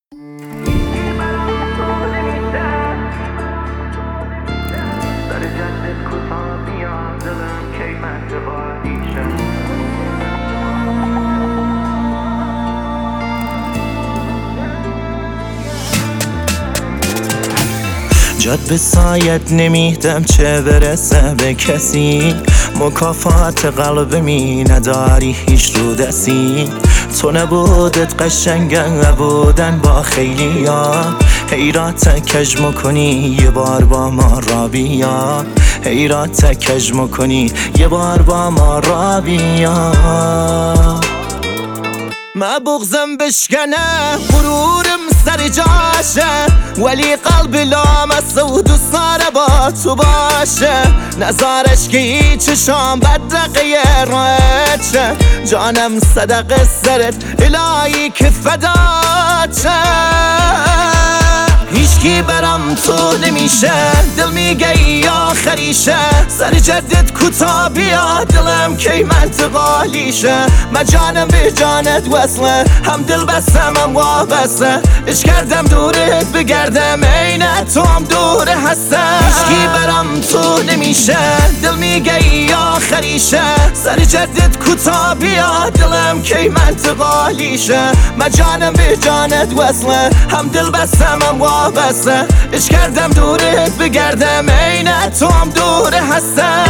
جد به سایت نمیدم چه برسه به کسی، مکافات قلب می نداری هیچ رو دستی. تو نبودت قشنگه بودن با خیلی ها، حیرات کج مکنی یه بار با ما را بیا، حیرات کج مکنی یه بار با ما را بیا. ما بغزم بشکنه غرورم سر جاشه، ولی قلب لامسه و دوست داره با تو باشه. نظارش که چشام بدرقه روشه، جانم صدقه سرت الهی که فدات شه. هیچکی برام تو نمیشه، دل میگه ای آخریشه. سر جدت کوتا بیا دلم کی منتقالیشه. ما جانم به جانت وصله، هم دل بستم هم وابسته. اش کردم دورت بگردم عین تو هم دور هستم. هیچکی برام تو نمیشه، دل میگه ای آخریشه. سر جدت کوتا بیا دلم کی منتقالیشه. ما جانم به جانت وصله، هم دل بستم هم وابسته. اش کردم دورت بگردم عین تو هم دور هستم.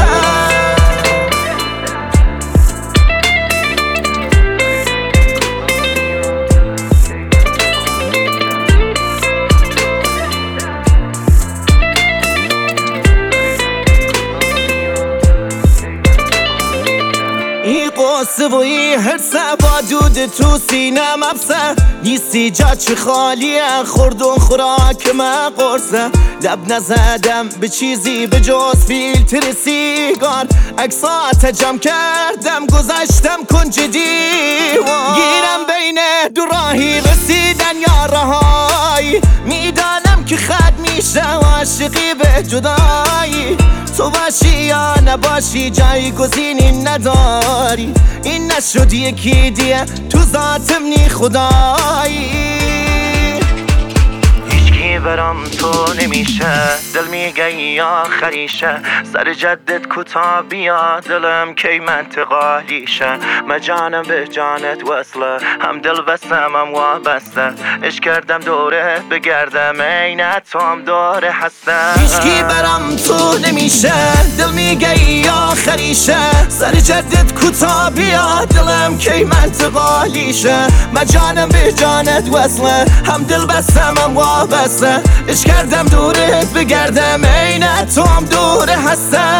ای قصه و ای حرسه با دود تو سینم افسه. نیستی جا چه خالیه خوردون خوراک من قرصه. لب نزدم به چیزی به جز فیلتر سیگار، عکسات جمع کردم گذاشتم کنج دیوار. گیرم بین دو راهی رسیدن یا رهایی، میدانم که خد میشه عاشقی به جدایی. تو باشی یا نباشی جایگزینی نداری، این نشد یکی دیگه تو ذاتم نی خدایی. هیچکی برام تو نمیشه، دل میگه ای آخریشه. سر جدت کوتا بیا دلم کی منتقالیشه. ما جانم به جانت وصله، هم دل بستم هم وابسته. اش کردم دورت بگردم عین تو هم دور هستم. هیچکی برام تو نمیشه، دل میگه ای آخریشه. سر جدت کوتا بیا دلم کی منتقالیشه. ما جانم به جانت وصله، هم دل بستم هم وابسته. اش کردم دورت بگردم عین تو هم دور هستم.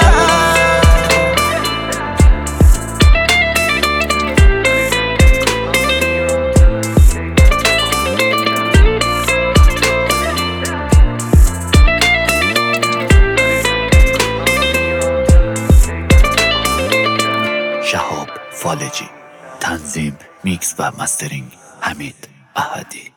شهاب فالجی، تنظیم، میکس و مسترینگ حمید احدی.